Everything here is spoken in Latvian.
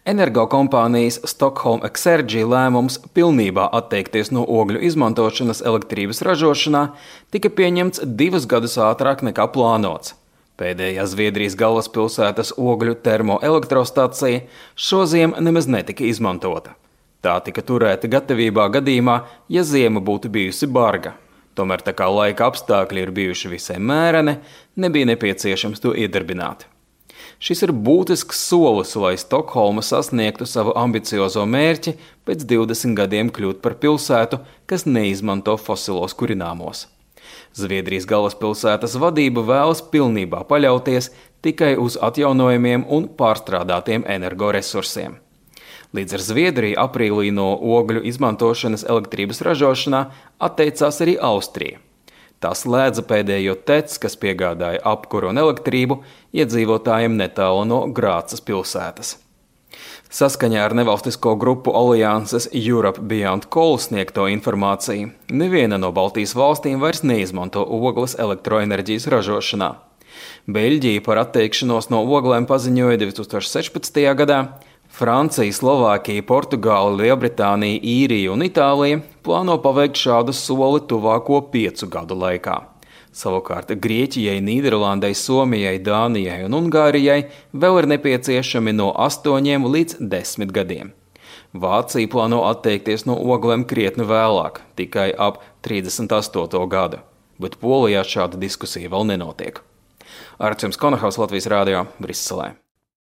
Energokompānijas Stockholm Exergi lēmums pilnībā atteikties no ogļu izmantošanas elektrības ražošanā tika pieņemts 2 gadus ātrāk nekā plānots. Pēdējā Zviedrijas galvaspilsētas ogļu termoelektrostacija šoziem nemaz netika izmantota. Tā tika turēta gatavībā gadījumā, ja ziema būtu bijusi barga. Tomēr tā kā laika apstākļi ir bijuši visai mēreni, nebija nepieciešams to iedarbināt. Šis ir būtisks solis, lai Stokholma sasniegtu savu ambiciozo mērķi pēc 20 gadiem kļūt par pilsētu, kas neizmanto fosilos kurināmos. Zviedrijas galvaspilsētas vadība vēlas pilnībā paļauties tikai uz atjaunojumiem un pārstrādātiem energoresursiem. Līdz ar Zviedriju aprīlī no ogļu izmantošanas elektrības ražošanā atteicās arī Austrija. Tā slēdza pēdējo tec, kas piegādāja apkuru un elektrību iedzīvotājiem netālu no Grācas pilsētas. Saskaņā ar nevalstisko grupu alianses Europe Beyond Coal sniegto informāciju, neviena no Baltijas valstīm vairs neizmanto ogles elektroenerģijas ražošanā. Beļģija par atteikšanos no oglēm paziņoja 2016. gadā, Francija, Slovākija, Portugāla, Lielbritānija, Īrija un Itālija plāno paveikt šādu soli tuvāko 5 gadu laikā. Savukārt Grieķijai, Nīderlandei, Somijai, Dānijai un Ungārijai vēl ir nepieciešami no 8 līdz 10 gadiem. Vācija plāno atteikties no oglēm krietni vēlāk, tikai ap 38. gadu, bet Polijā šāda diskusija vēl nenotiek. Arčuns Konahaus, Latvijas Rādio, Briselē.